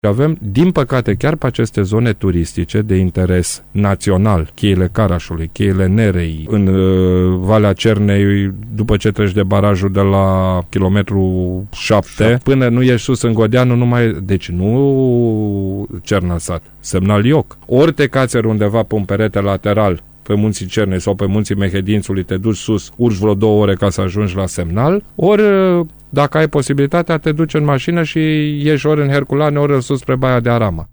Avem, din păcate, chiar pe aceste zone turistice de interes național, cheile Carașului, cheile Nerei, în Valea Cernei, după ce treci de barajul de la kilometru 7, până nu ieși sus în Godeanu, deci nu Cernăsat, Semnal Ioc. Ori te cațeri undeva pe un perete lateral, pe munții Cernei sau pe munții Mehedințului, te duci sus, urci vreo 2 ore ca să ajungi la Semnal, ori dacă ai posibilitatea, te duci în mașină și ieși ori în Herculane, ori în sus spre Baia de Arama.